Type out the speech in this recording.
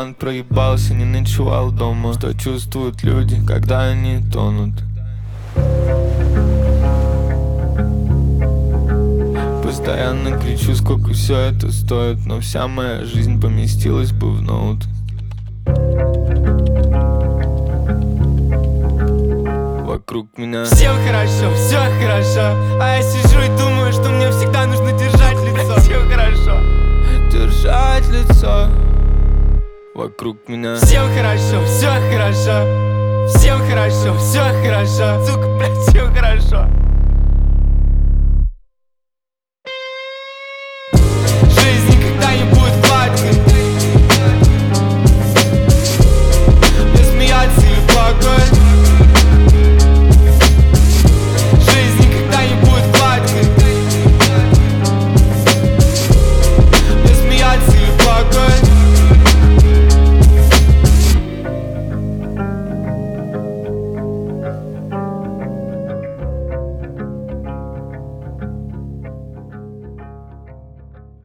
план проебался, не ночевал дома. Что чувствуют люди, когда они тонут? Постоянно кричу, сколько все это стоит, но вся моя жизнь поместилась бы в ноут. Вокруг меня всем хорошо, все хорошо. А я сижу и думаю, что мне всегда нужно держать лицо. Всем хорошо, держать лицо. Вокруг меня всем хорошо, все хорошо. Всем хорошо, все хорошо. Сука, блядь, всем хорошо.